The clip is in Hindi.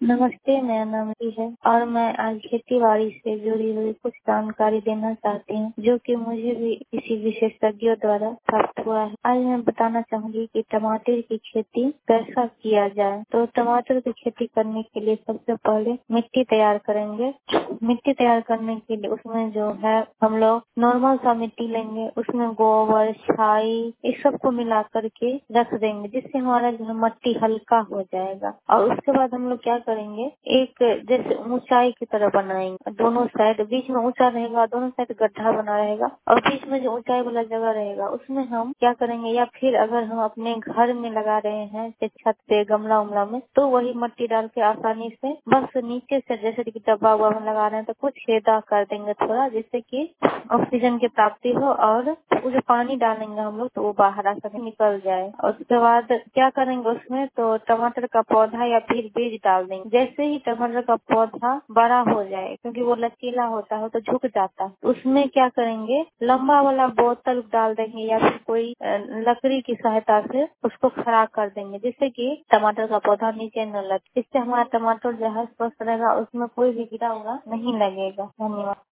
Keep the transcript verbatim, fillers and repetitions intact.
नमस्ते, मेरा नाम री है और मैं आज खेती बाड़ी से जुड़ी हुई कुछ जानकारी देना चाहती हूँ जो कि मुझे भी इसी विशेषज्ञों द्वारा प्राप्त हुआ है। आज मैं बताना चाहूंगी कि टमाटर की खेती कैसा किया जाए। तो टमाटर की खेती करने के लिए सबसे पहले मिट्टी तैयार करेंगे। मिट्टी तैयार करने के लिए उसमें जो है हम लोग नॉर्मल सा मिट्टी लेंगे, उसमें गोबर, छाई इस सबको मिला करके रख देंगे जिससे हमारा जो है मिट्टी हल्का हो जाएगा। और उसके बाद हम लोग क्या करेंगे, एक जैसे ऊंचाई की तरह बनाएंगे। दोनों साइड बीच में ऊंचा रहेगा, दोनों साइड गड्ढा बना रहेगा और बीच में जो ऊंचाई वाला जगह रहेगा उसमें हम क्या करेंगे, या फिर अगर हम अपने घर में लगा रहे हैं छत पे गमला उमला में, तो वही मिट्टी डाल के आसानी से बस नीचे से जैसे कि डब्बा उब्बा में लगा रहे हैं तो कुछ छेदा कर देंगे थोड़ा, जिससे कि ऑक्सीजन की प्राप्ति हो और वो जो पानी डालेंगे हम लोग तो वो बाहर आ सके, निकल जाए। और उसके बाद क्या करेंगे उसमें, तो टमाटर का पौधा या फिर बीज डाल देंगे। जैसे ही टमाटर का पौधा बड़ा हो जाए, क्योंकि वो लचीला होता है तो झुक जाता है, उसमें क्या करेंगे, लंबा वाला बोतल डाल देंगे या फिर कोई अ, लकड़ी की सहायता से उसको खड़ा कर देंगे जिससे कि टमाटर का पौधा नीचे न लगे। इससे हमारा टमाटर जो है स्वस्थ रहेगा, उसमें कोई भी कीड़ा उड़ा नहीं लगेगा। धन्यवाद।